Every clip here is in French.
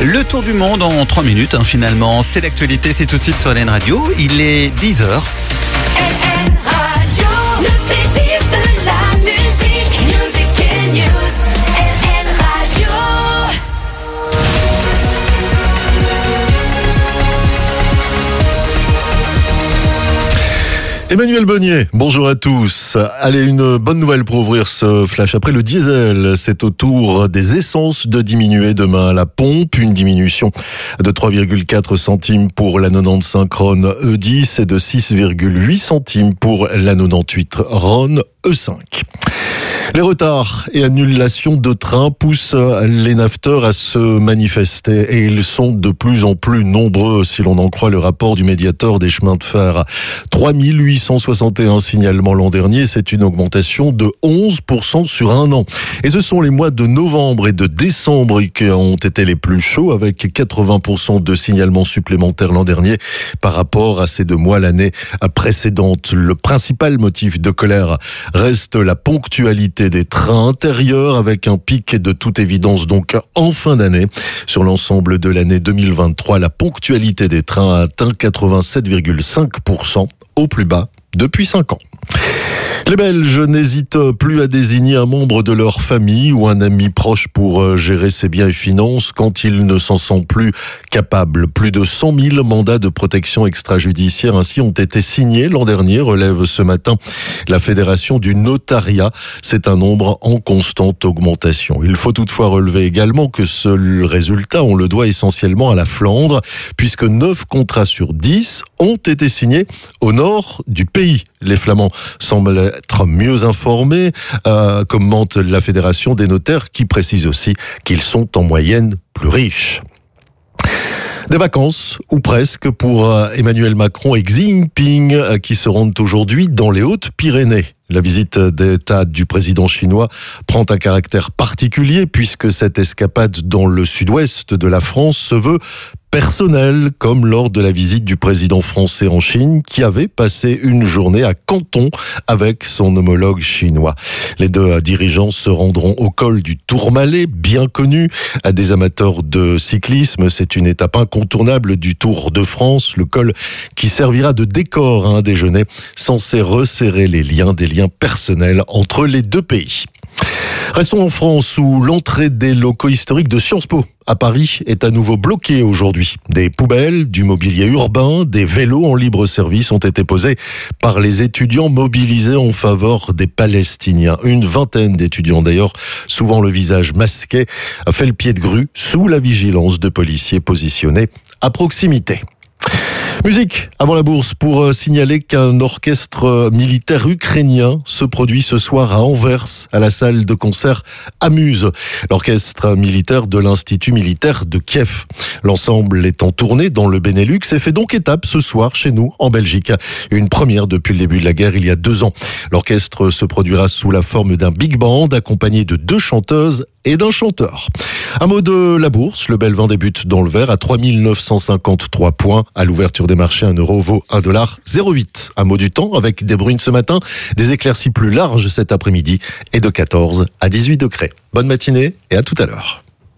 Le tour du monde en 3 minutes, finalement. C'est l'actualité, c'est tout de suite sur LN Radio. Il est 10h. LN Radio, le plaisir de la musique. Music and news. LN Radio. Emmanuel Bonnier, bonjour à tous. Allez, une bonne nouvelle pour ouvrir ce flash. Après le diesel, c'est au tour des essences de diminuer demain à la pompe. Une diminution de 3,4 centimes pour la 95 Ron E10 et de 6,8 centimes pour la 98 Ron E5. Les retards et annulations de trains poussent les nafteurs à se manifester et ils sont de plus en plus nombreux si l'on en croit le rapport du médiateur des chemins de fer. 3861 signalements l'an dernier, c'est une augmentation de 11% sur un an. Et ce sont les mois de novembre et de décembre qui ont été les plus chauds avec 80% de signalements supplémentaires l'an dernier par rapport à ces 2 mois l'année précédente. Le principal motif de colère reste la ponctualité des trains intérieurs avec un pic de toute évidence donc en fin d'année. Sur l'ensemble de l'année 2023, la ponctualité des trains a atteint 87,5% au plus bas depuis 5 ans. Les Belges n'hésitent plus à désigner un membre de leur famille ou un ami proche pour gérer ses biens et finances quand ils ne s'en sentent plus capables. Plus de 100 000 mandats de protection extrajudiciaire ainsi ont été signés l'an dernier, relève ce matin la Fédération du notariat. C'est un nombre en constante augmentation. Il faut toutefois relever également que ce résultat, on le doit essentiellement à la Flandre, puisque 9 contrats sur 10 ont été signés au nord du pays. Les Flamands semblent être mieux informés, commente la Fédération des notaires qui précise aussi qu'ils sont en moyenne plus riches. Des vacances, ou presque, pour Emmanuel Macron et Xi Jinping qui se rendent aujourd'hui dans les Hautes-Pyrénées. La visite d'État du président chinois prend un caractère particulier puisque cette escapade dans le sud-ouest de la France se veut personnelle, comme lors de la visite du président français en Chine qui avait passé une journée à Canton avec son homologue chinois. Les 2 dirigeants se rendront au col du Tourmalet, bien connu à des amateurs de cyclisme. C'est une étape incontournable du Tour de France, le col qui servira de décor à un déjeuner censé resserrer les liens, des liens personnels entre les 2 pays. Restons en France où l'entrée des locaux historiques de Sciences Po à Paris est à nouveau bloquée aujourd'hui. Des poubelles, du mobilier urbain, des vélos en libre service ont été posés par les étudiants mobilisés en faveur des Palestiniens. Une vingtaine d'étudiants d'ailleurs, souvent le visage masqué, a fait le pied de grue sous la vigilance de policiers positionnés à proximité. Musique, avant la bourse, pour signaler qu'un orchestre militaire ukrainien se produit ce soir à Anvers, à la salle de concert Amuse, l'orchestre militaire de l'Institut militaire de Kiev. L'ensemble est en tournée dans le Benelux et fait donc étape ce soir chez nous, en Belgique. Une première depuis le début de la guerre, il y a 2 ans. L'orchestre se produira sous la forme d'un big band, accompagné de 2 chanteuses et d'un chanteur. Un mot de la bourse, le Belvin débute dans le vert à 3953 points. À l'ouverture des marchés, 1 euro vaut $1,08. Un mot du temps avec des bruines ce matin, des éclaircies plus larges cet après-midi et de 14 à 18 degrés. Bonne matinée et à tout à l'heure.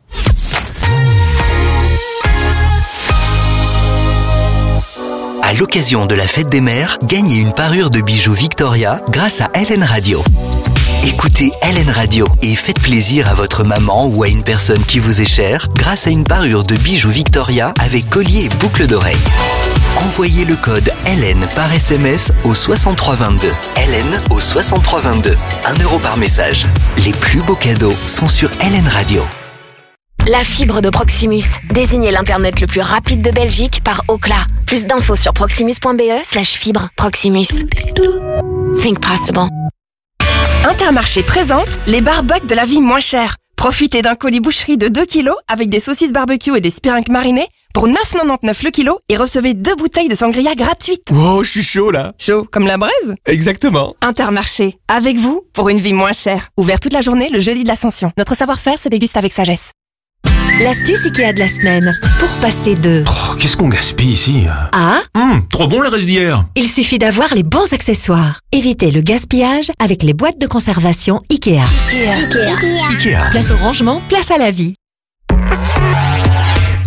À l'occasion de la fête des mères, gagnez une parure de bijoux Victoria grâce à LN Radio. Écoutez LN Radio et faites plaisir à votre maman ou à une personne qui vous est chère grâce à une parure de bijoux Victoria avec collier et boucle d'oreille. Envoyez le code LN par SMS au 6322. LN au 6322. 1 euro par message. Les plus beaux cadeaux sont sur LN Radio. La fibre de Proximus. Désignez l'internet le plus rapide de Belgique par Ookla. Plus d'infos sur proximus.be/fibre. Proximus. Think possible. Intermarché présente les barbecues de la vie moins chère. Profitez d'un colis boucherie de 2 kilos avec des saucisses barbecue et des spirinques marinés pour 9,99 le kilo et recevez 2 bouteilles de sangria gratuites. Wow, je suis chaud là. Chaud comme la braise? Exactement. Intermarché, avec vous pour une vie moins chère. Ouvert toute la journée le jeudi de l'Ascension. Notre savoir-faire se déguste avec sagesse. L'astuce Ikea de la semaine. Pour passer de... Oh, qu'est-ce qu'on gaspille ici à... Trop bon le reste d'hier. Il suffit d'avoir les bons accessoires. Évitez le gaspillage avec les boîtes de conservation Ikea. Ikea. Place au rangement, place à la vie.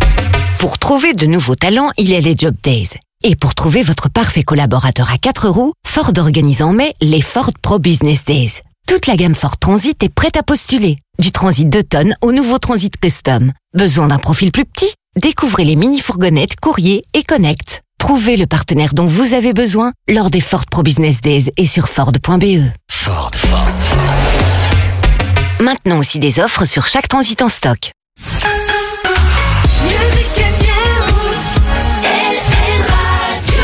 Pour trouver de nouveaux talents, il y a les Job Days. Et pour trouver votre parfait collaborateur à 4 roues, Ford organise en mai les Ford Pro Business Days. Toute la gamme Ford Transit est prête à postuler. Du Transit 2 tonnes au nouveau Transit Custom. Besoin d'un profil plus petit? Découvrez les mini-fourgonnettes, courrier et Connect. Trouvez le partenaire dont vous avez besoin lors des Ford Pro Business Days et sur Ford.be. Ford. Maintenant aussi des offres sur chaque Transit en stock. Music and news, LN Radio.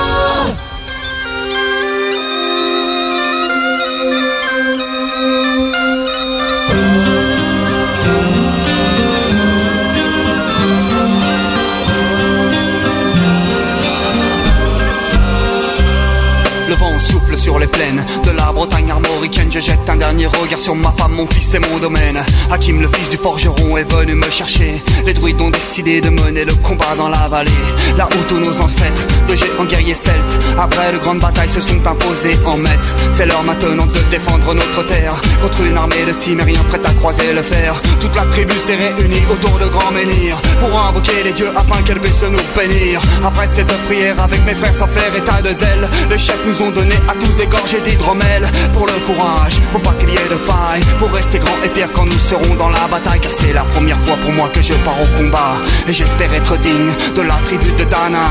Le vent souffle sur les plaines de la Bretagne armoricaine. Je jette un dernier regard sur ma femme, mon fils et mon domaine. Hakim, le fils du forgeron, est venu me chercher. Les druides ont décidé de mener le combat dans la vallée, là où tous nos ancêtres, de géants guerriers celtes, après de grandes batailles, se sont imposés en maîtres. C'est l'heure maintenant de défendre notre terre contre une armée de cimériens prête à croiser le fer. Toute la tribu s'est réunie autour de grands menhirs pour invoquer les dieux afin qu'elle puisse nous bénir. Après cette prière avec mes frères sans faire état de zèle, les chefs nous ont donné à tous des gorgées d'hydromel. Pour le courage, pour pas qu'il y ait de faille, pour rester grand et fier quand nous serons dans la bataille. Car c'est la première fois pour moi que je pars au combat, et j'espère être digne de la tribu de Dana.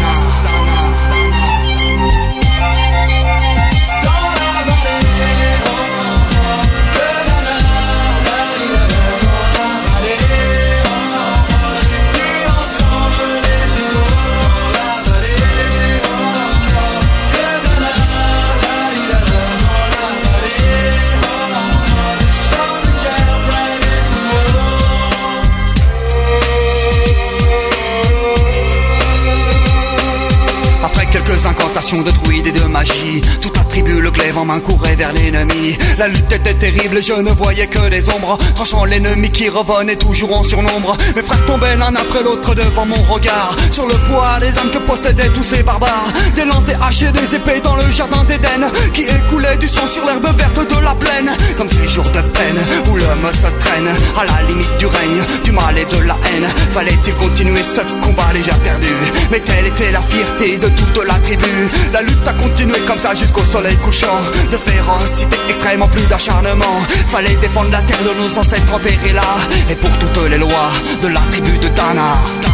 Quelques incantations de druides et de magie, toute la tribu, le glaive en main, courait vers l'ennemi. La lutte était terrible, je ne voyais que des ombres, tranchant l'ennemi qui revenait toujours en surnombre. Mes frères tombaient l'un après l'autre devant mon regard, sur le poids des âmes que possédaient tous ces barbares. Des lances, des haches et des épées dans le jardin d'Éden, qui écoulait du sang sur l'herbe verte de la plaine. Comme ces jours de peine où l'homme se traîne à la limite du règne, du mal et de la haine. Fallait-il continuer ce combat déjà perdu? Mais telle était la fierté de toute la tribu. La lutte a continué comme ça jusqu'au soleil couchant. De férocité extrême en plus d'acharnement. Fallait défendre la terre de nos ancêtres enterrés là, et pour toutes les lois de la tribu de Dana.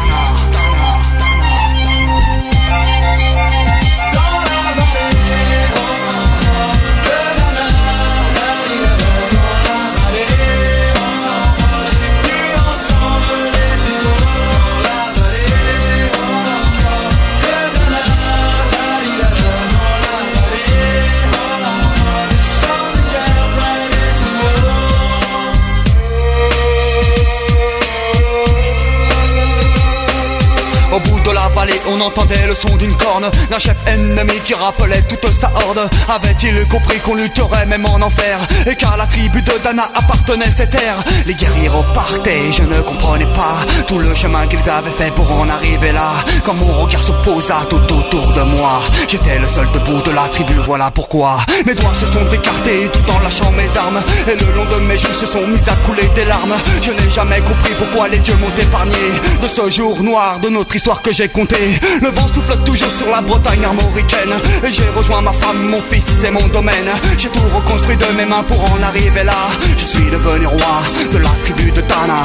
Au bout de la vallée, on entendait le son d'une corne, d'un chef ennemi qui rappelait toute sa horde. Avait-il compris qu'on lutterait même en enfer, et qu'à la tribu de Dana appartenait ces terres? Les guerriers repartaient, je ne comprenais pas tout le chemin qu'ils avaient fait pour en arriver là. Quand mon regard se posa tout autour de moi, j'étais le seul debout de la tribu, voilà pourquoi mes doigts se sont écartés tout en lâchant mes armes, et le long de mes joues se sont mis à couler des larmes. Je n'ai jamais compris pourquoi les dieux m'ont épargné de ce jour noir de notre histoire que j'ai compté. Le vent souffle toujours sur la Bretagne armoricaine, et j'ai rejoint ma femme, mon fils et mon domaine. J'ai tout reconstruit de mes mains pour en arriver là. Je suis devenu roi de la tribu de Dana.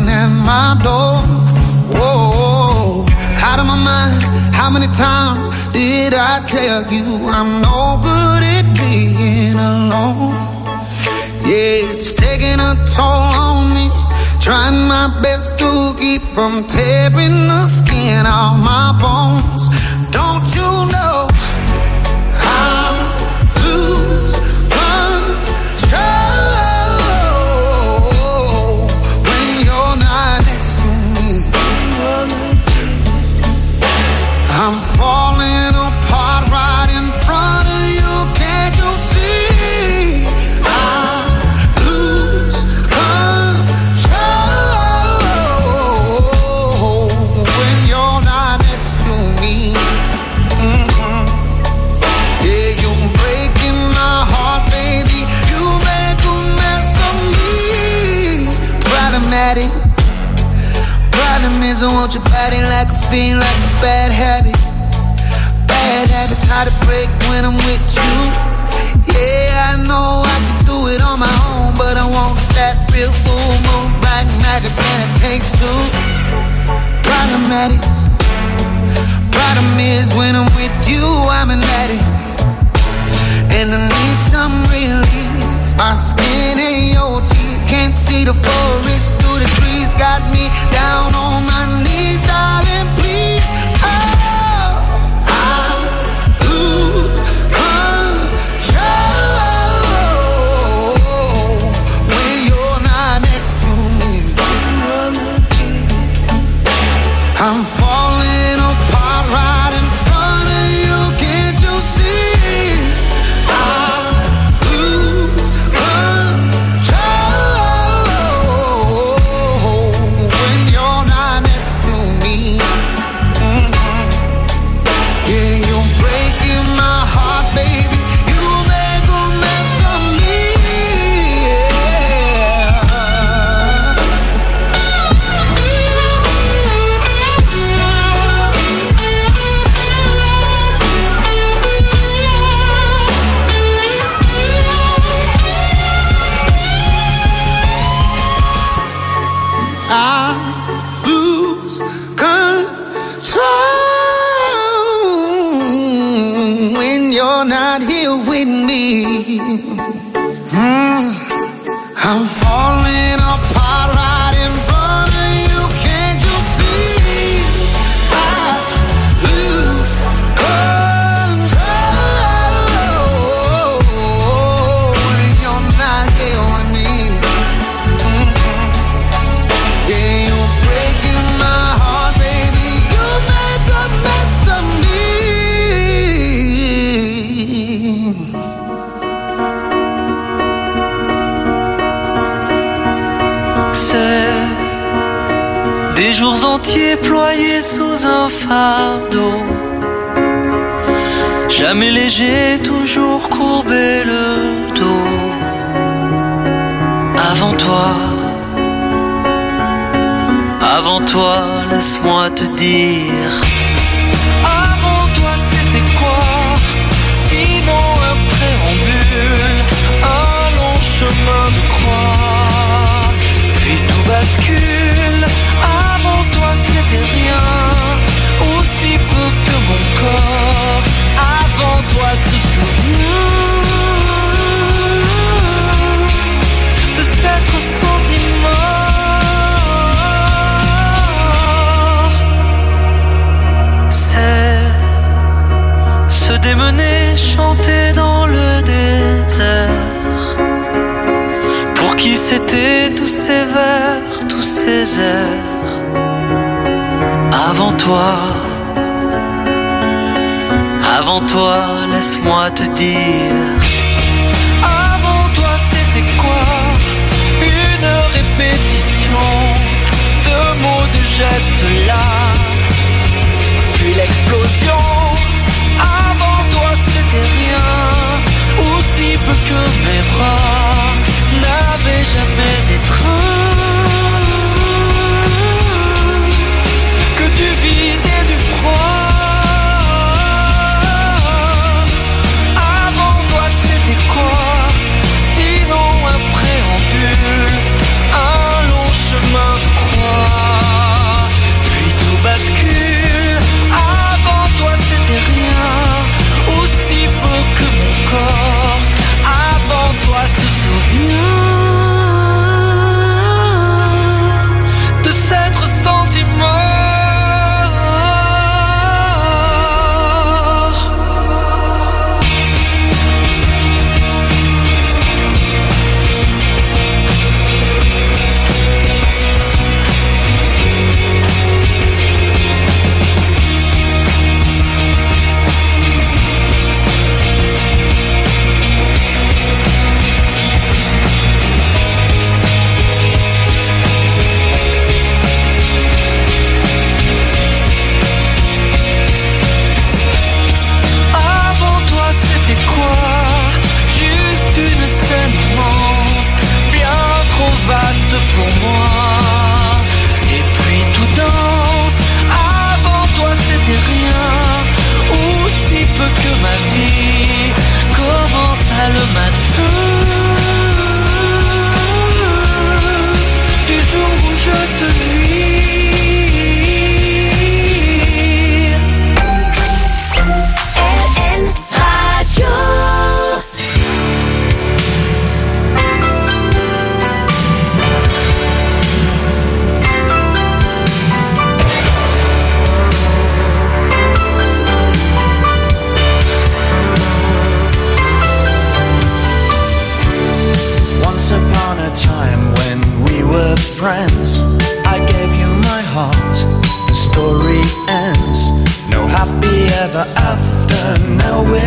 How many times did I tell you I'm no good at being alone? Yeah, it's taking a toll on me. Trying my best to keep from tearing the skin off my bones. Don't you know I lose control when you're not next to me? I'm falling apart right in front of you. Can't you see? I lose control when you're not next to me. Yeah, you're breaking my heart, baby. You make a mess of me. Problematic. Problem is I want your body like a fiend, like a bad habit. Bad habits hard to break when I'm with you. Yeah, I know I can do it on my own, but I want that real full moon, black magic, and it takes two. Problematic. Problem is when I'm with you, I'm an addict, and I need some relief. My skin ain't your teeth, can't see the forest through the trees. Got me down on my knees, darling, please. Oh, I lose control when you're not next to me. I'm falling apart right in front of you. Can't you see? I lose control when you're not next to me. Yeah, you're breaking my heart, baby. You make a mess of me. I lose control when you're not here with me. I'm falling apart right in front of you. Can't you see? I lose control when you're not here with me. Yeah, you're breaking my heart, baby. You make a mess of me. C'est des jours entiers ployés sous un fardeau. Jamais léger, toujours courbé le dos. Avant toi, laisse-moi te dire. Avant toi, c'était quoi? Sinon un préambule, un long chemin de croix. Puis tout bascule. Avant toi, c'était rien, aussi peu que mon corps. Avant toi, se souvient de s'être senti mort. C'est se démener, chanter dans le désert. Pour qui c'était tous ces vers, tous ces airs? Avant toi, laisse-moi te dire. Avant toi, c'était quoi? Une répétition de mots, de gestes là. Puis l'explosion. Avant toi, c'était rien, aussi peu que mes bras n'avaient jamais étreint. Que du vide et du froid. Avant toi, c'était quoi? Sinon un préambule, un long chemin de croix. Puis tout bascule. Avant toi, c'était rien,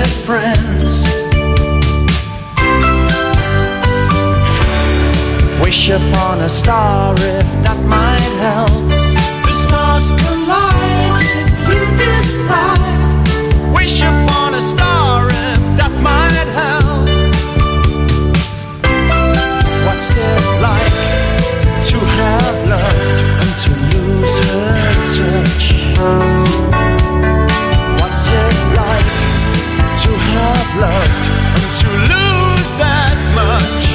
with friends. Wish upon a star if that might help. The stars collide if you decide. Wish upon a star if that might help. What's it like to have loved and to lose her touch? What's it like to have loved and to lose that much?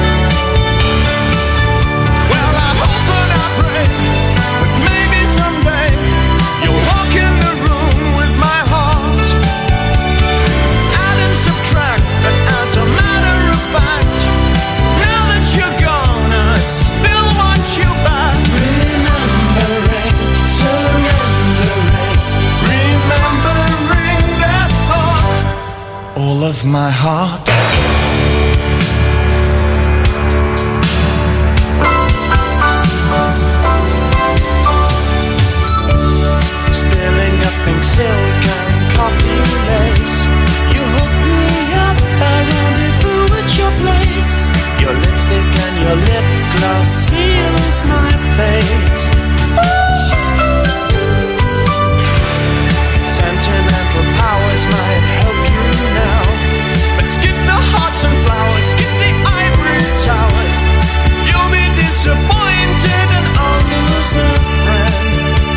Well, I hope and I pray that maybe someday you'll walk in the room with my heart. Add and subtract, but as a matter of fact, now that you're gone, I still want you back. Remembering, surrendering, remembering that thought, all of my heart. Spilling up pink silk and coffee lace, you hook me up, I rendezvous at your place. Your lipstick and your lip gloss seals my fate. Sentimental powers might help you now, but skip the hearts and flowers, skip the ivory towers. You'll be disappointed and I'll lose a friend.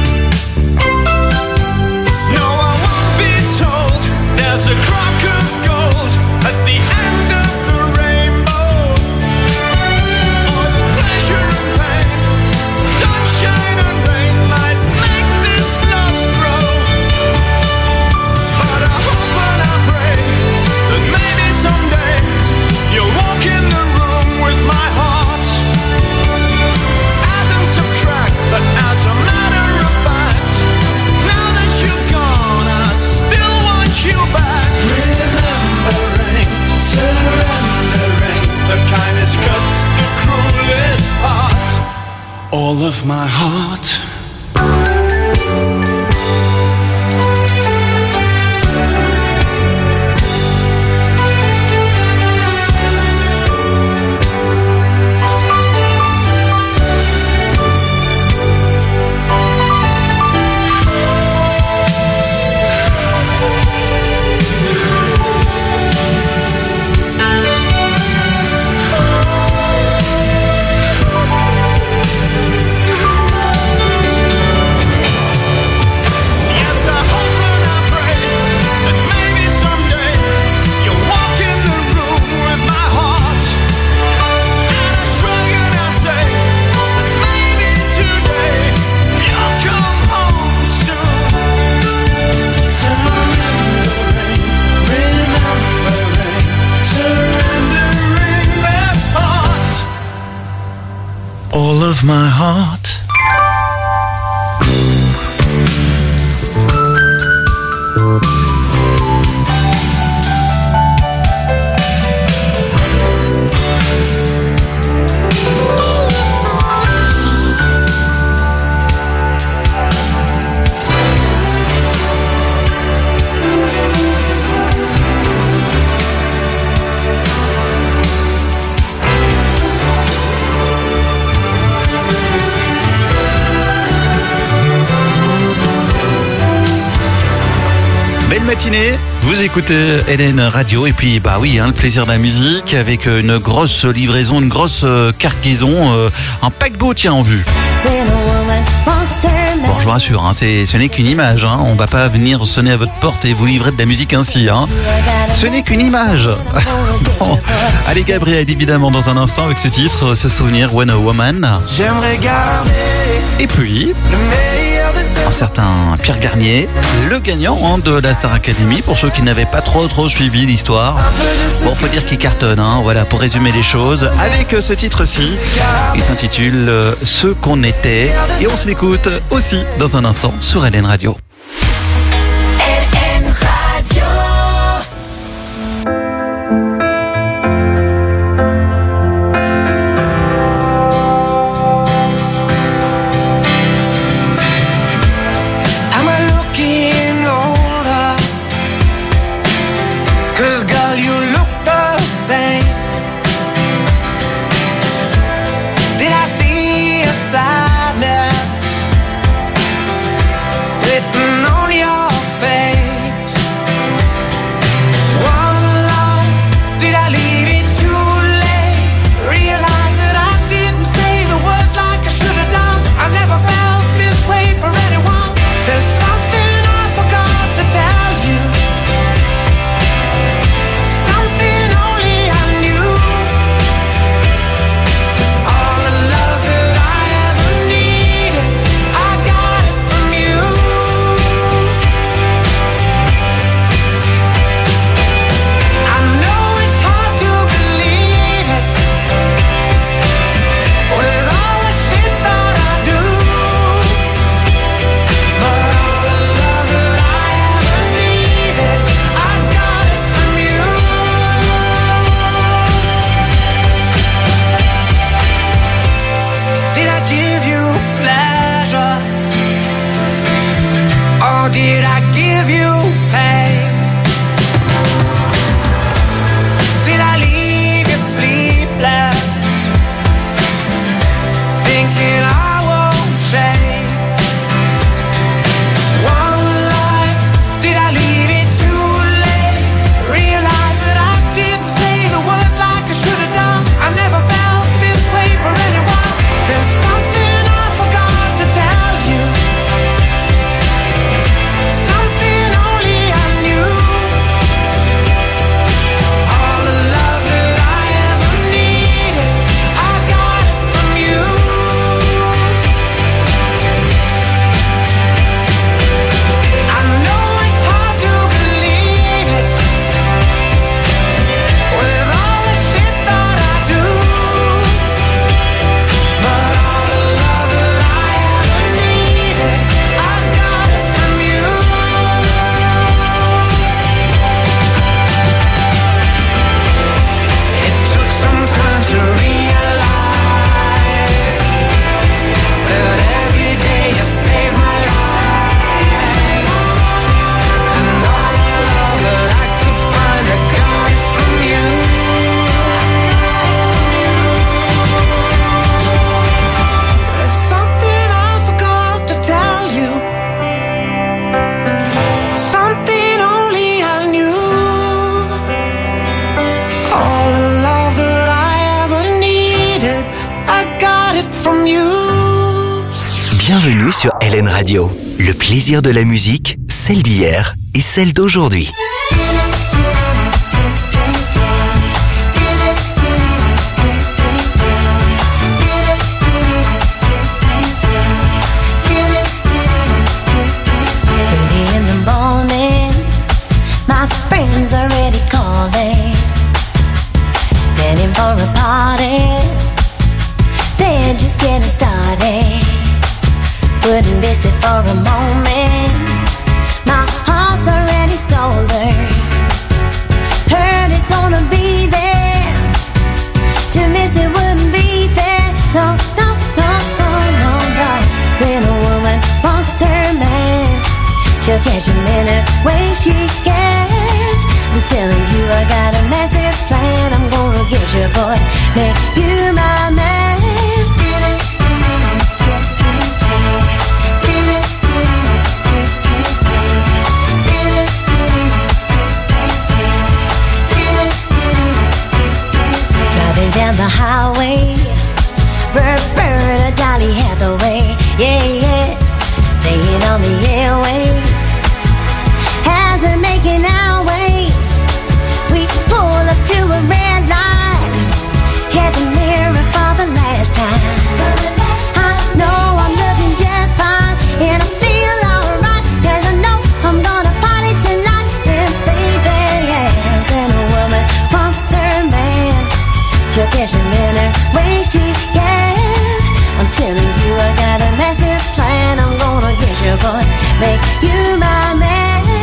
No, I won't be told there's a crock of gold at the end of the rainbow. Or the pleasure and pain, sunshine and rain might make this love grow. But I hope and I pray that maybe someday you'll walk in the room with my heart. Add and subtract, but as a matter of fact, now that you're gone, I still want you back. Remembering, surrendering, the kindest cuts the cruelest part, all of my heart. Yes, I hope and I pray that maybe someday you'll walk in the room with my heart. And I shrug and I say that maybe today you'll come home soon. Surrendering, remembering, surrendering that heart, all of my heart. Belle matinée, vous écoutez LN Radio et puis bah oui, le plaisir de la musique avec une grosse livraison, une grosse cargaison, un paquebot tiens en vue. Bon, je vous rassure, ce n'est qu'une image, on va pas venir sonner à votre porte et vous livrer de la musique ainsi. Ce n'est qu'une image. Bon, allez Gabriel évidemment dans un instant avec ce titre, ce souvenir When a Woman. J'aimerais garder Et puis le meilleur de ce un certain Pierre Garnier, le gagnant de la Star Academy, pour ceux qui n'avaient pas trop suivi l'histoire. Bon, faut dire qu'il cartonne, voilà, pour résumer les choses, avec ce titre-ci. Il s'intitule Ce qu'on était, et on se l'écoute aussi dans un instant sur LN Radio. LN Radio. Am I looking older? Or did I give you pain? Did I leave you sleepless, thinking I won't change? One life, did I leave it too late? Realize that I didn't say the words like I should have done. I never felt this way for anyone. There's something I forgot to tell you, something only I knew. All the love that I ever needed, I got it from you. I know it's hard to believe it, with all the shit that I do, but all the love that I ever needed, I got it from you. It took some time to realize that every day you save my life, and all the love that I could find, I got it from you. There's something I forgot to tell you, something only I knew. All the love that I ever needed, I got it from you. Bienvenue sur LN Radio. Le plaisir de la musique, celle d'hier et celle d'aujourd'hui. Early in the morning, my friends are already calling, heading for a party. They're just getting started. Wouldn't miss it for a moment. My heart's already stolen. Heard it's gonna be there. To miss it wouldn't be fair. No, no, no, no, no, no. When a woman wants her man, she'll catch him in a way she can. I'm telling you, I got a massive plan. I'm gonna get you, boy, make you my man. Driving down the highway, Roberta Dolly Hathaway, yeah, yeah, playing on the airwaves. As we're making our way, we pull up to a red light, check the mirror for the last time. I know I'm looking just fine, and I feel alright, 'cause I know I'm gonna party tonight. And baby, yeah, when a woman wants her man, she'll catch him in her way she can. I'm telling you, I got a massive plan. I'm gonna get you, boy, make you my man.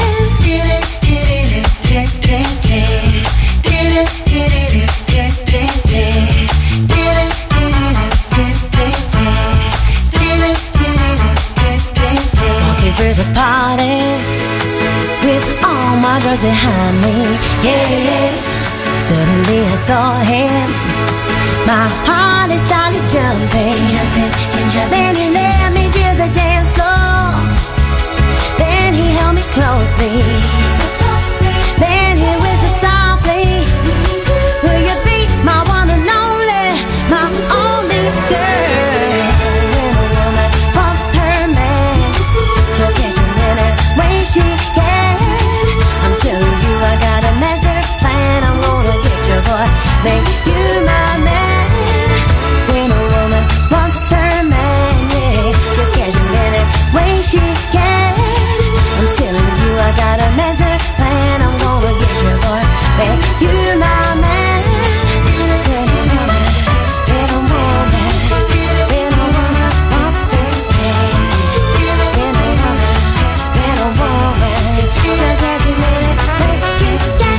Walking through the party with all my drugs behind me, yeah, yeah. Suddenly I saw him. My heart it started jumping, jumping and jumping. Then he led me to the dance floor. Then he held me closely. Then he whispered softly, will you be my one and only, my only girl? When a woman wants her man, she'll catch him in her way she can. I'm telling you, I got a master plan. I'm gonna get you, boy, make you my man. When a woman wants her man, yeah, she'll catch him in her way she can. I'm telling you, I got a master plan. I'm gonna get you, boy, make you my man. When a woman wants her man, when a woman, she'll catch him in her way she can,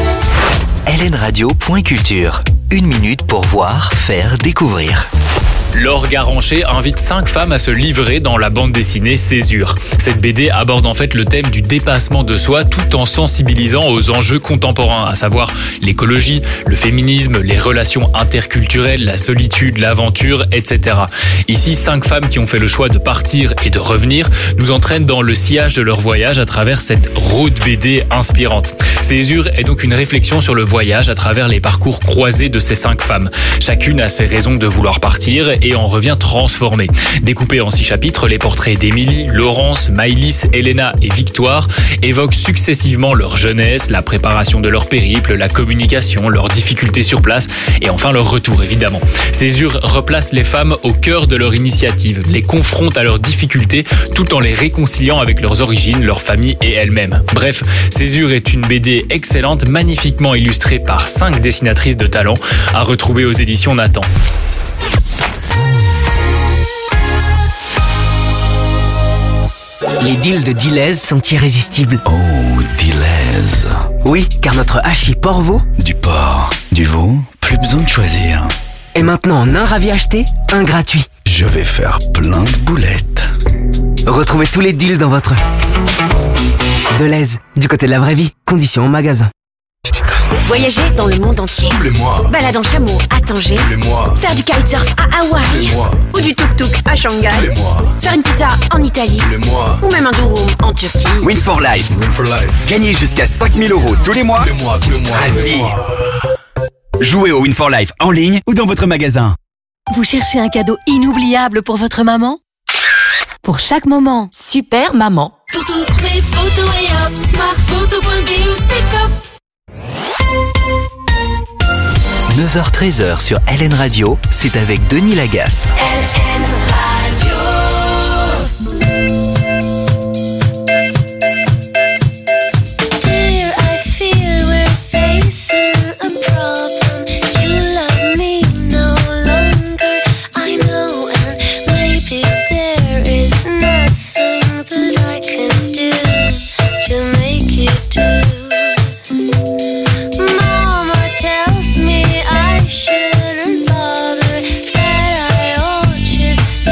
yeah, yeah. LN Radio.culture. Une minute pour voir, faire, découvrir. Laure Garancher invite 5 femmes à se livrer dans la bande dessinée Césure. Cette BD aborde en fait le thème du dépassement de soi tout en sensibilisant aux enjeux contemporains, à savoir l'écologie, le féminisme, les relations interculturelles, la solitude, l'aventure, etc. Ici, 5 femmes qui ont fait le choix de partir et de revenir nous entraînent dans le sillage de leur voyage à travers cette road BD inspirante. Césure est donc une réflexion sur le voyage à travers les parcours croisés de ces 5 femmes. Chacune a ses raisons de vouloir partir et en revient transformée. Découpés en 6 chapitres, les portraits d'Émilie, Laurence, Maïlis, Elena et Victoire évoquent successivement leur jeunesse, la préparation de leur périple, la communication, leurs difficultés sur place et enfin leur retour évidemment. Césure replace les femmes au cœur de leur initiative, les confronte à leurs difficultés tout en les réconciliant avec leurs origines, leur famille et elles-mêmes. Bref, Césure est une BD excellente, magnifiquement illustrée par 5 dessinatrices de talent, à retrouver aux éditions Nathan. Les deals de Deleuze sont irrésistibles. Oh, Deleuze. Oui, car notre hachis Porvoo, Du porc, du veau, plus besoin de choisir. est maintenant en un ravi acheté, un gratuit. Je vais faire plein de boulettes. Retrouvez tous les deals dans votre Deleuze, du côté de la vraie vie. Conditions en magasin. Voyager dans le monde entier. Tous les mois. Balade en chameau à Tanger. Tous les mois. Faire du kitesurf à Hawaï. Tous les mois. Ou du tuk-tuk à Shanghai. Tous les mois. Faire une pizza en Italie. Tous les mois. Ou même un durum en Turquie. Win for Life. Win for life. Gagnez jusqu'à 5 000 € tous les mois. Tous les mois, tous les mois. À tous les vie. mois. Jouez au Win for Life en ligne ou dans votre magasin. Vous cherchez un cadeau inoubliable pour votre maman? Pour chaque moment, Super Maman. Pour toutes mes photos et hop, smartphoto.be, c'est top. 9h-13h sur LN Radio, c'est avec Denis Lagasse. LN Radio. Dear, I fear we're facing a problem. You love me no longer, I know, and maybe there is nothing that I can do to make you do. Mama tells me I shouldn't bother, that I ought just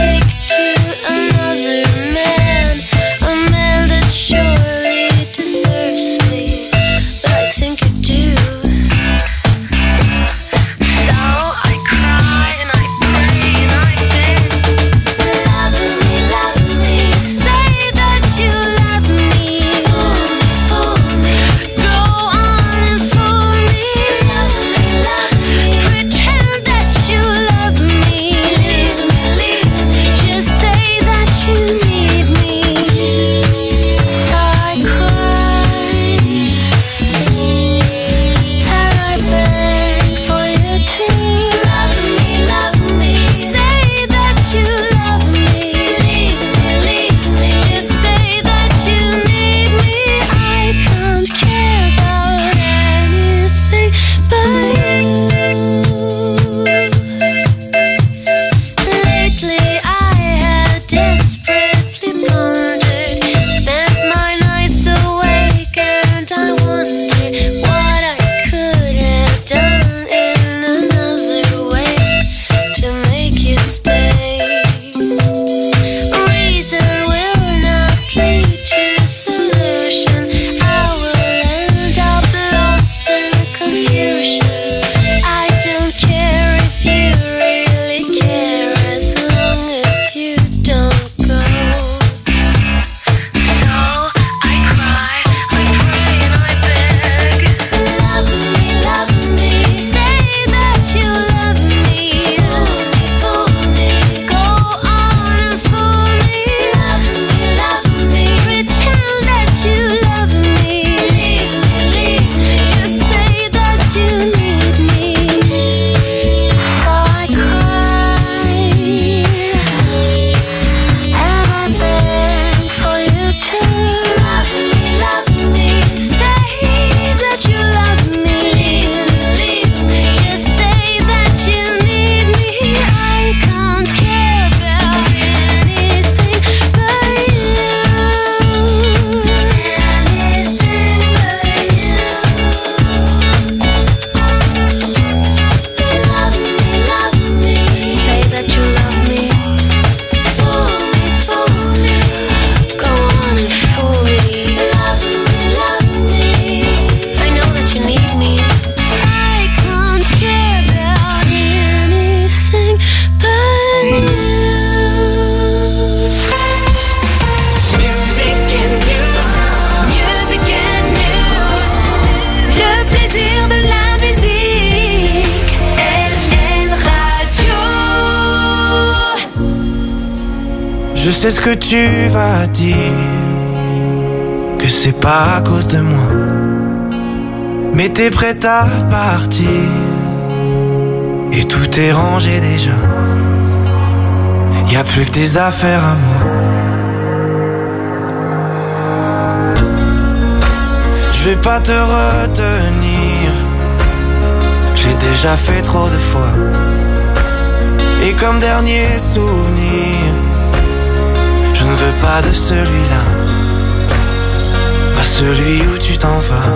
Je sais ce que tu vas dire, que c'est pas à cause de moi. Mais t'es prête à partir, et tout est rangé déjà. Y'a plus que des affaires à moi. Je vais pas te retenir, j'ai déjà fait trop de fois. Et comme dernier souvenir, je ne veux pas de celui-là, pas celui où tu t'en vas.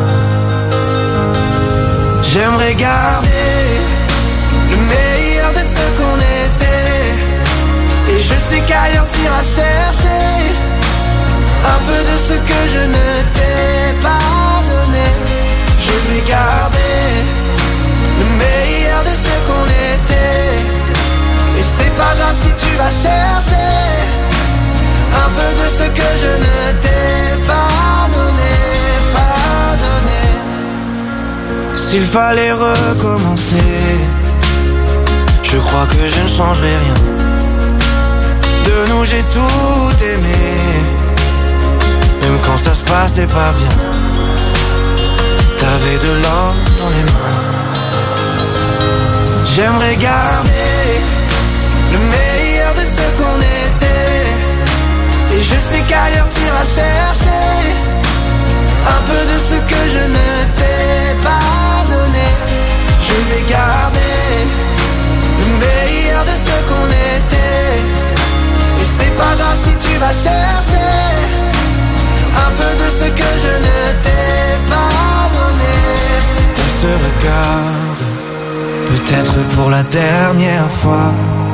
J'aimerais garder le meilleur de ce qu'on était, et je sais qu'ailleurs t'iras chercher un peu de ce que je ne t'ai pas donné. Je vais garder le meilleur de ce qu'on était, et c'est pas grave si tu vas chercher un peu de ce que je ne t'ai pas donné, pas donné. S'il fallait recommencer, je crois que je ne changerai rien. De nous j'ai tout aimé, même quand ça se passait pas bien. T'avais de l'or dans les mains. J'aimerais garder le meilleur de ce qu'on était, et je sais qu'ailleurs t'iras chercher un peu de ce que je ne t'ai pas donné. Je vais garder le meilleur de ce qu'on était, et c'est pas grave si tu vas chercher un peu de ce que je ne t'ai pas donné. On se regarde, peut-être pour la dernière fois,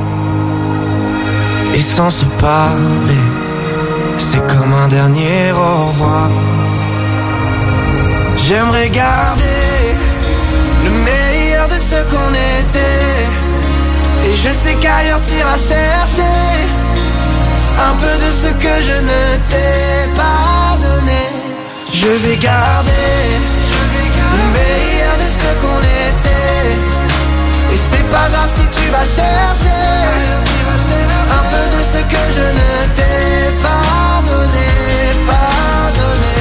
et sans se parler, c'est comme un dernier au revoir. J'aimerais garder le meilleur de ce qu'on était, et je sais qu'ailleurs t'iras chercher un peu de ce que je ne t'ai pas donné. Je vais garder le meilleur de ce qu'on était, et c'est pas grave si tu vas chercher un peu de ce que je ne t'ai pas donné, pas donné.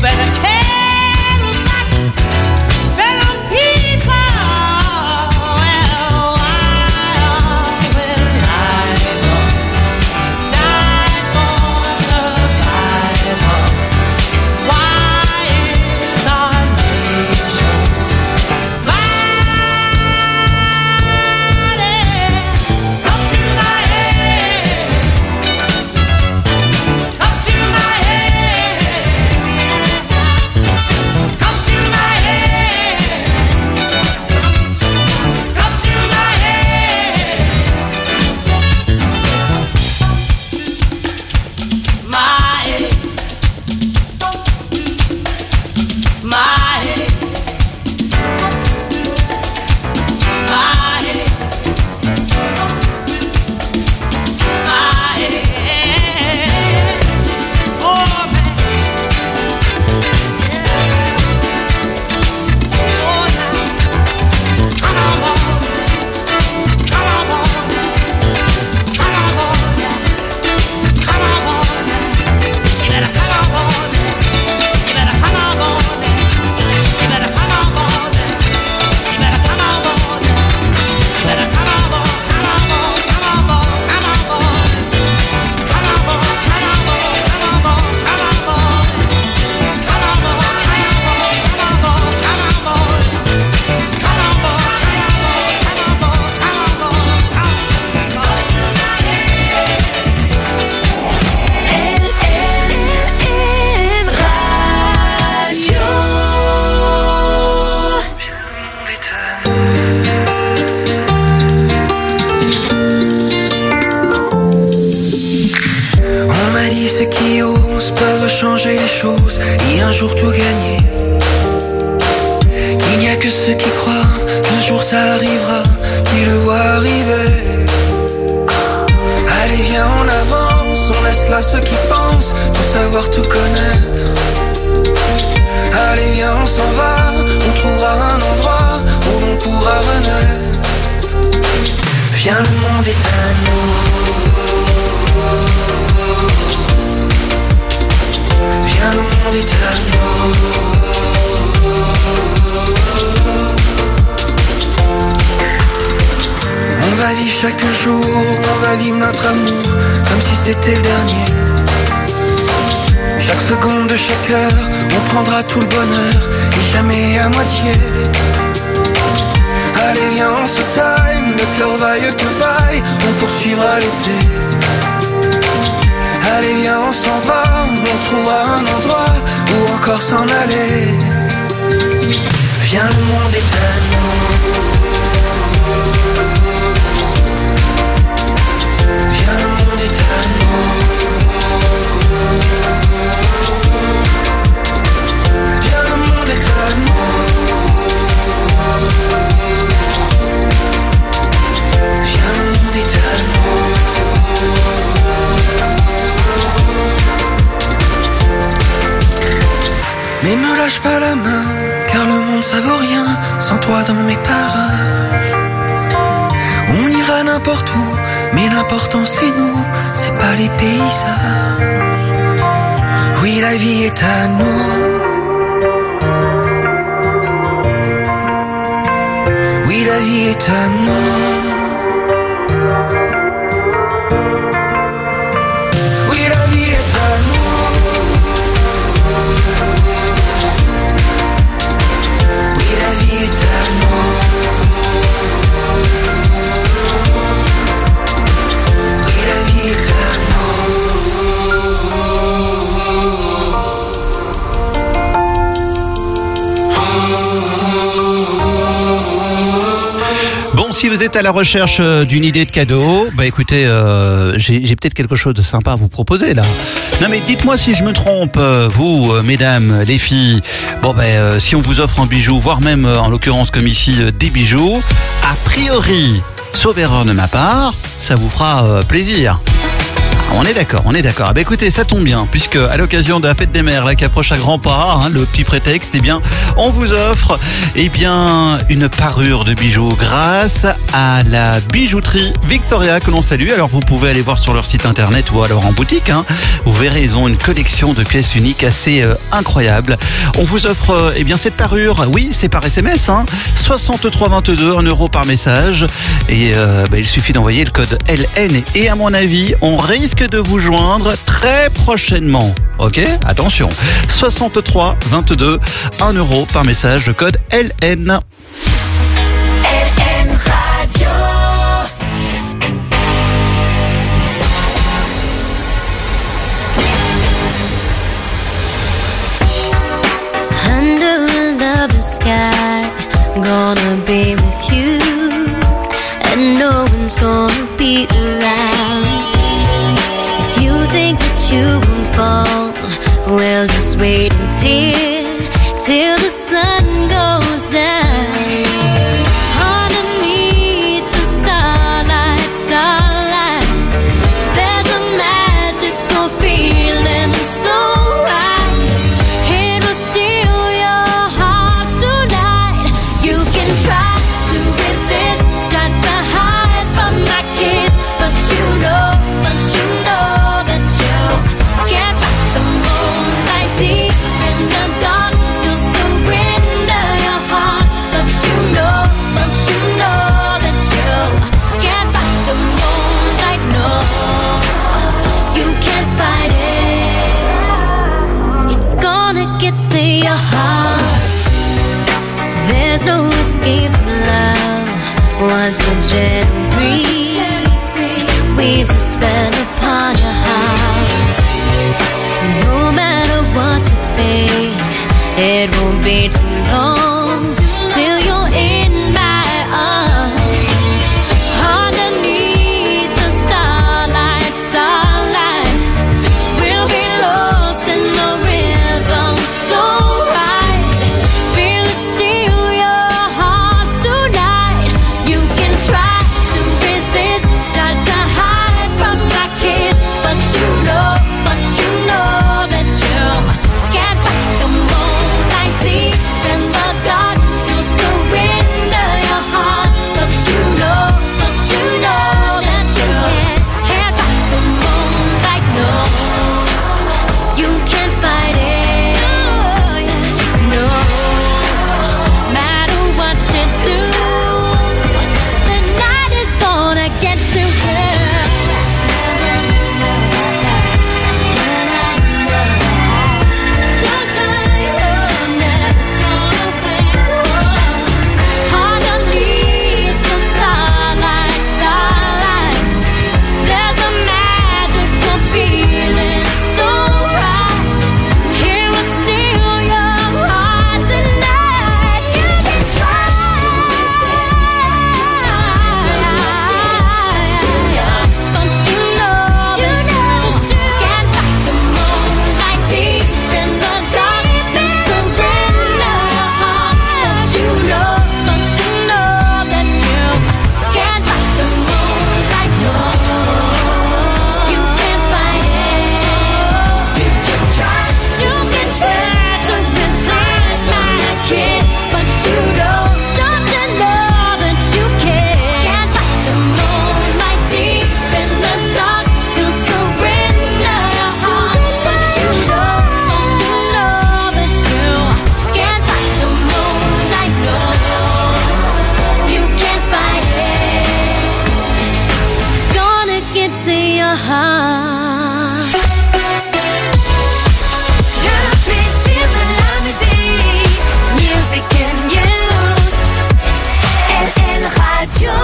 ceux qui osent peuvent changer les choses et un jour tout gagner. Qu'il n'y a que ceux qui croient qu'un jour ça arrivera, qui le voient arriver. Allez viens on avance, on laisse là ceux qui pensent tout savoir, tout connaître. Allez viens on s'en va, on trouvera un endroit où on pourra renaître. Viens le monde est à nous. Viens le monde est à nous. On va vivre chaque jour, on va vivre notre amour comme si c'était le dernier. Chaque seconde de chaque heure, on prendra tout le bonheur et jamais à moitié. Allez viens on se time, le cœur vaille que vaille, on poursuivra l'été. Allez viens on s'en va, on trouvera un endroit où encore s'en aller. Viens le monde est à nous. Viens le monde est à nous. Viens le monde est à nous. Viens le monde est à nous. Mais me lâche pas la main, car le monde ça vaut rien sans toi dans mes parages. On ira n'importe où, mais l'important c'est nous, c'est pas les paysages. Oui la vie est à nous. Oui la vie est à nous. Oui la vie est à nous. Oui la vie est à nous. Oui la vie est à Bon, si vous êtes à la recherche d'une idée de cadeau, bah écoutez, j'ai peut-être quelque chose de sympa à vous proposer là. Non mais dites-moi si je me trompe, vous, mesdames, les filles. Bon ben, si on vous offre un bijou, voire même en l'occurrence comme ici des bijoux, a priori, sauf erreur de ma part, ça vous fera plaisir. On est d'accord. Ah bah écoutez, ça tombe bien, puisque à l'occasion de la fête des mères, là, qui approche à grands pas, le petit prétexte, eh bien, on vous offre, une parure de bijoux grâce à la bijouterie Victoria que l'on salue. Alors vous pouvez aller voir sur leur site internet ou alors en boutique, Vous verrez, ils ont une collection de pièces uniques assez incroyable. On vous offre, cette parure. Oui, c'est par SMS, 6322, 1 euro par message. Et il suffit d'envoyer le code LN. Et à mon avis, on risque de vous joindre très prochainement. Ok, attention. 63 22, 1 euro par message, le code LN. LN Radio. Under a lover's sky, gonna be with you, and no one's gonna be around. If you think that you won't fall, well, just wait till the sun goes down. Underneath the starlight, there's a magical feeling so right. It will steal your heart tonight. You can try to resist, try to hide from my kiss, but you know that you can't fight the moonlight deep in the dark. You'll surrender your heart, but you know that you can't fight the moonlight. No, you can't fight it. It's gonna get to your heart. There's no escape from love. Once the gentle breeze weaves its spell upon your heart. No matter what you think, it won't be too long till you're in my arms. Underneath the starlight, we'll be lost in the rhythm so right. Feel it steal your heart tonight. You can try to resist, try to hide from my kiss, but you know that you can't fight the moonlight deep in the dark. You'll surrender your heart, but you know that you can't fight the moonlight. No, you can't fight it. No, matter what you do, the night is gonna get to you. Underneath the starlight, there's a magical feeling so right. It will steal your heart tonight. You can try, but you know that you can't fight the moonlight deep in the dark. You surrender your heart, but you know that you can't fight the moonlight. No, you can't fight it. You can try to resist my kiss, but you don't you know that you can't fight the moonlight deep in the dark. You surrender your heart, but you know that you can't fight the moonlight. No, you can't fight it. It's gonna get to your heart. Le plaisir de la musique, music and news. LN Radio.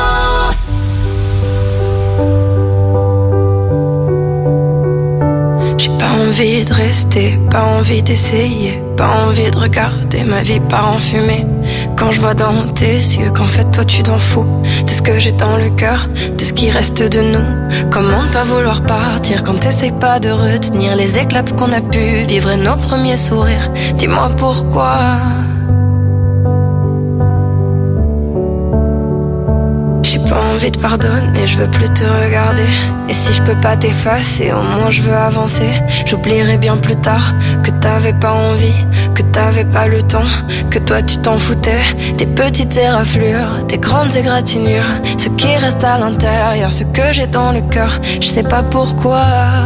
J'ai pas envie de rester, pas envie d'essayer, pas envie de regarder ma vie part en fumée. Quand je vois dans tes yeux qu'en fait toi tu t'en fous de ce que j'ai dans le cœur, de ce qui reste de nous. Comment ne pas vouloir partir quand t'essayes pas de retenir les éclats de ce qu'on a pu vivre et nos premiers sourires. Dis-moi pourquoi. J'ai J'ai pas envie de pardonner, je veux plus te regarder. Et si je peux pas t'effacer, au moins je veux avancer. J'oublierai bien plus tard que t'avais pas envie, que t'avais pas le temps, que toi tu t'en foutais. Des petites éraflures, des grandes égratignures, ce qui reste à l'intérieur, ce que j'ai dans le cœur, je sais pas pourquoi.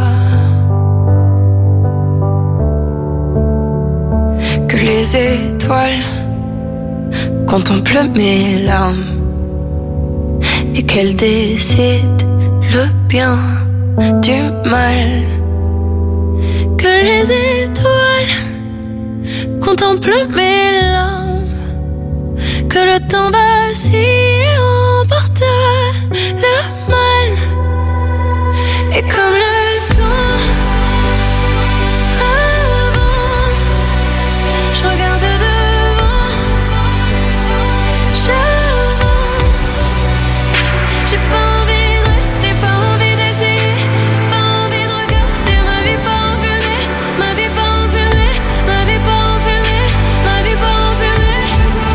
Que les étoiles contemplent mes larmes et qu'elles décident le bien du mal. Que les étoiles contemplent mes larmes, que le temps vacille et emporte le mal. Et comme le temps avance, je regarde devant, j'avance. J'ai pas envie de rester, pas envie d'essayer, pas envie de regarder ma vie pas en fumée, ma vie pas en fumée, ma vie pas en fumée, ma vie pas en fumée.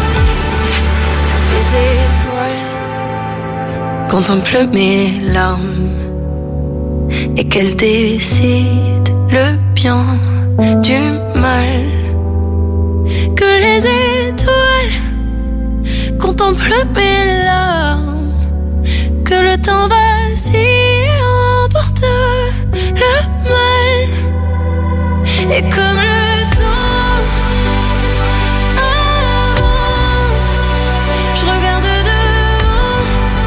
Comme les étoiles contemplent mes larmes et qu'elles décident le bien du mal. Que les étoiles contemplent mes larmes, que le temps vacille et emporte le mal. Et comme le temps avance, je regarde devant,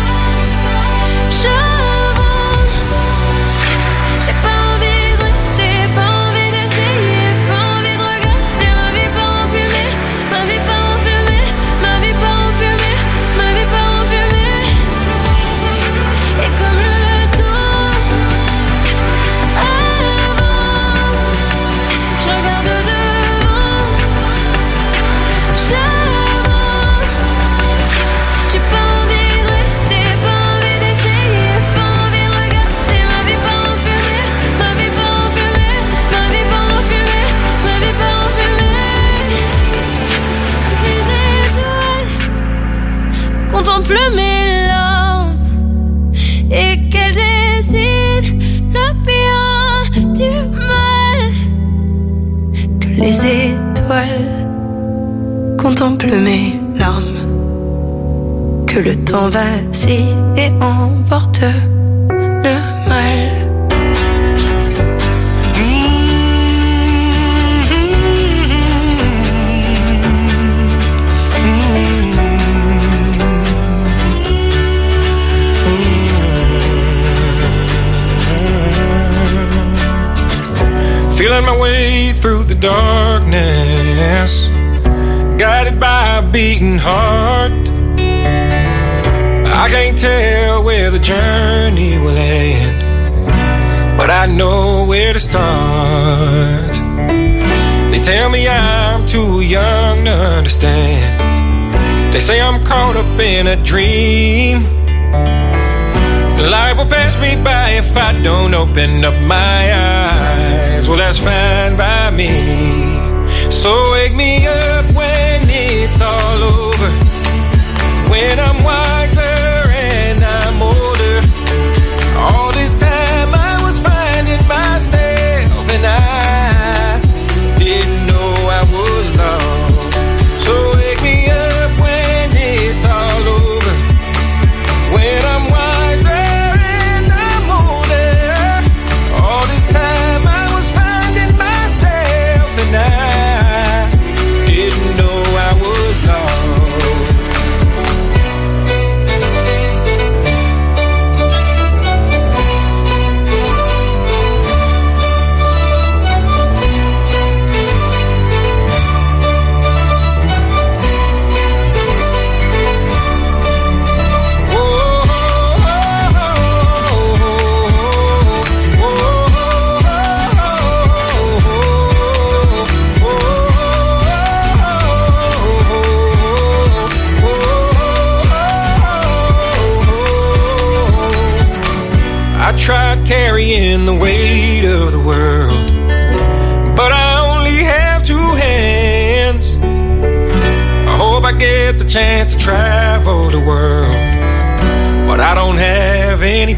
j'avance. J'ai pas envie de rester, pas envie d'essayer, pas envie de regarder ma vie pas en fumée, ma vie pas en fumée, ma vie pas en fumée, ma vie pas en fumée. Et comme le temps avance, je regarde devant, j'avance. J'ai pas envie de rester, pas envie d'essayer, pas envie de regarder ma vie pas en fumée, ma vie pas en fumée, ma vie pas en fumée, ma vie pas en fumée. Les étoiles contemplent mes larmes et qu'elles décident le bien du mal. Que les étoiles contemplent mes larmes, que le temps vacille et emporte le mal. Feeling my way through the darkness, guided by a beating heart. I can't tell where the journey will end, but I know where to start. They tell me I'm too young to understand. They say I'm caught up in a dream. Life will pass me by if I don't open up my eyes. Well, that's fine by me. So wake me up when it's all over, when I'm wiser and I'm older. All this time I was finding myself and I didn't know I was lost. So wake me up when it's all over, when I'm wiser and I'm older. All this time I was finding myself and I didn't know I was lost. I tried carrying the weight of the world, but I only have two hands. I hope I get the chance to travel the world but I don't have any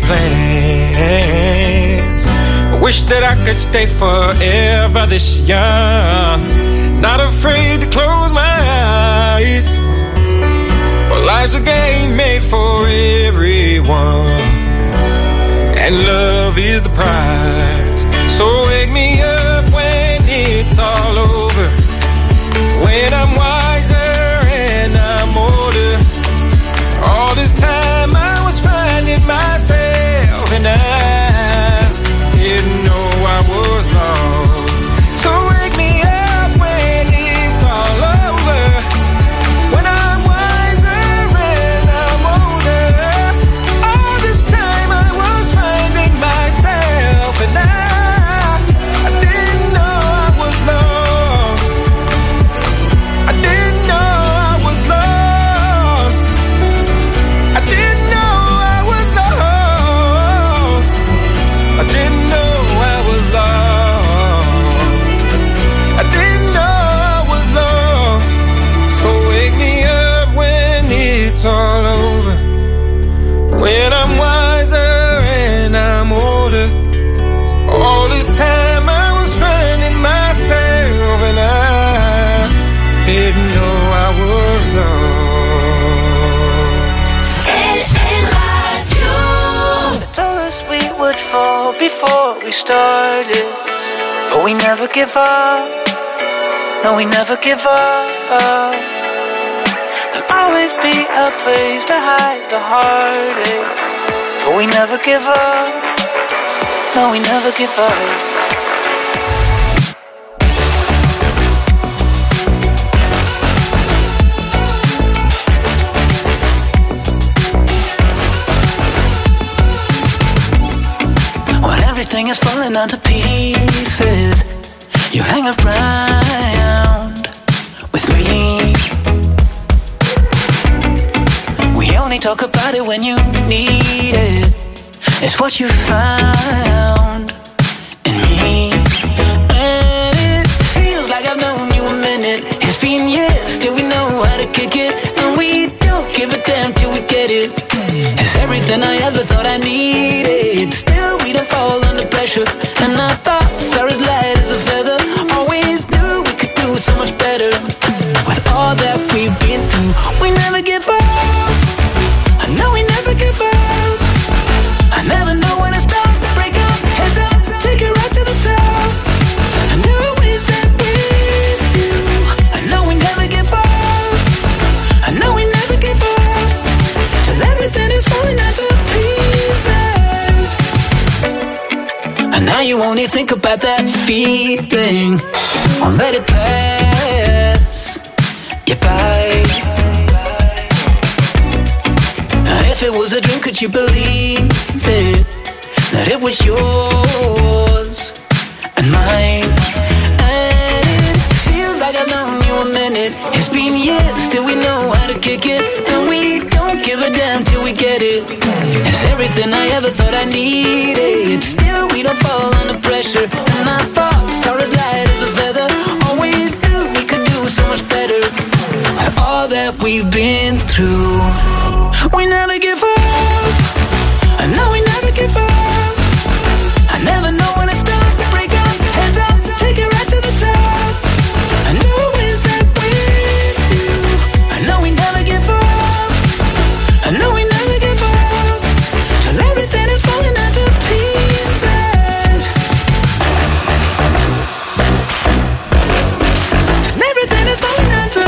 plans. I wish that I could stay forever this young, not afraid to close my eyes. But life's a game made for everyone, and love is the prize. So wake me up when it's all over, when I'm wiser and I'm older. All this time I was finding myself, and I didn't know I was lost. So wake me up when it's all over, when I'm wiser and I'm older. All this time I was finding myself, and I didn't know I was lost. I didn't know I was lost. I didn't know I was lost. I didn't know I was lost. I didn't know I was lost. So wake me up when it's all over, when I'm wiser and I'm older. All this time I was finding myself, and I didn't know I was lost. They told us we would fall before we started, but we never give up. No, we never give up. There'll always be a place to hide the heartache, but we never give up. No, we never give up. When everything is falling onto pieces, you hang around with me. We only talk about it when you need it. It's what you found in me. And it feels like I've known you a minute. It's been years, still we know how to kick it, and we don't give a damn till we get it. It's everything I ever thought I needed. Still we don't fall under pressure, and our thoughts are as light as a feather. Always knew we could do so much better. With all that we've been through, we never give up. I know we never give up. I never know when it's time to break up. Heads up, take it right to the top. I know always that with you. I know we never give up. I know we never give up, till everything is falling into pieces. And now you only think about that feeling. Won't let it pass you by. If it was a dream, could you believe it? That it was yours and mine. And it feels like I've known you a minute. It's been years, still we know how to kick it, and we don't give a damn till we get it. It's everything I ever thought I needed. Still we don't fall under pressure, and our thoughts are as light as a feather. Always knew we could do so much better. All that we've been through, we never give up. I know we never give up. I never know when it's time to break up. Heads up, take it right to the top. I know it's that with you. I know we never give up. I know we never give up, till everything is falling into pieces. Till everything is falling into.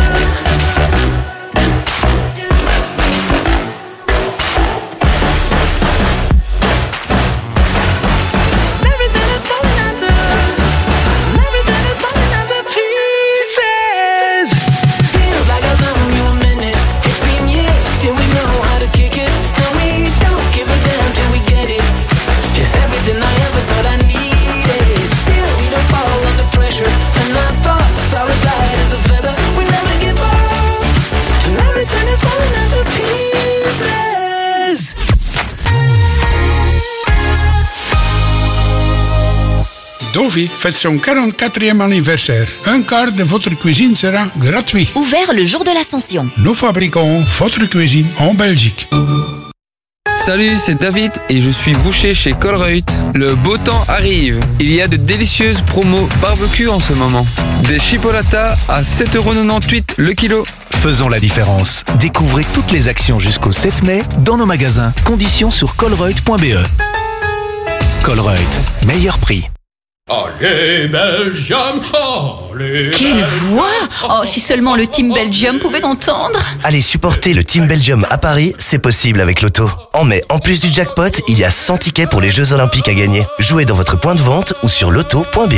Dovi fête son 44e anniversaire. Un quart de votre cuisine sera gratuit. Ouvert le jour de l'Ascension. Nous fabriquons votre cuisine en Belgique. Salut, c'est David et je suis boucher chez Colruyt. Le beau temps arrive. Il y a de délicieuses promos barbecue en ce moment. Des chipolatas à 7,98€ le kilo. Faisons la différence. Découvrez toutes les actions jusqu'au 7 mai dans nos magasins. Conditions sur colruyt.be. Colruyt, meilleur prix. Allez, Belgium, allez. Quelle voix! Oh, si seulement le Team Belgium pouvait entendre. Allez supporter le Team Belgium à Paris, c'est possible avec Loto. En mai, en plus du jackpot, il y a 100 tickets pour les Jeux Olympiques à gagner. Jouez dans votre point de vente ou sur loto.be.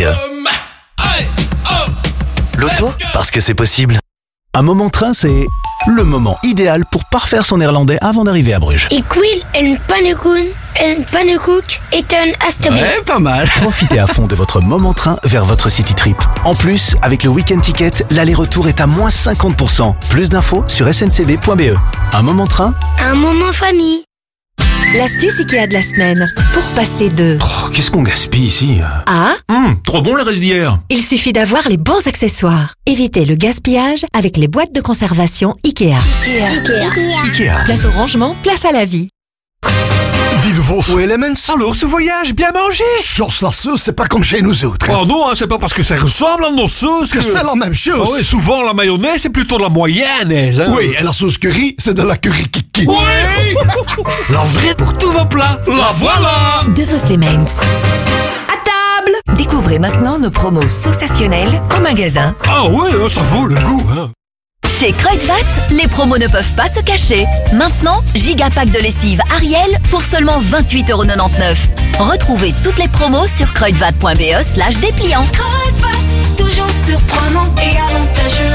Loto, parce que c'est possible. Un moment train, c'est le moment idéal pour parfaire son néerlandais avant d'arriver à Bruges. Ik wil een pannenkoek eten alstublieft. Ouais, pas mal. Profitez à fond de votre moment train vers votre city trip. En plus, avec le week-end ticket, l'aller-retour est à moins 50%. Plus d'infos sur sncb.be. Un moment train, un moment famille. L'astuce Ikea de la semaine. Pour passer de Oh, qu'est-ce qu'on gaspille ici à Trop bon le reste d'hier. il suffit d'avoir les bons accessoires. Évitez le gaspillage avec les boîtes de conservation Ikea. Ikea. Place au rangement, place à la vie. Dis de vos Elements. Alors, ce voyage, bien mangé. Sauce la sauce, c'est pas comme chez nous autres. Oh non, hein, c'est pas parce que ça ressemble à nos sauces que c'est la même chose. Oh, et souvent, la mayonnaise, c'est plutôt de la mayonnaise. Hein. Oui, et la sauce curry, c'est de la curry kiki. Oui. La vraie pour tous vos plats. La voilà. De vos Elements. À table. Découvrez maintenant nos promos sensationnelles en magasin. Ah ouais, ça vaut le coup. Hein. Chez Kruidvat, les promos ne peuvent pas se cacher. Maintenant, gigapack de lessive Ariel pour seulement 28,99€. Retrouvez toutes les promos sur kruidvat.be/dépliant. Kruidvat, toujours surprenant et avantageux.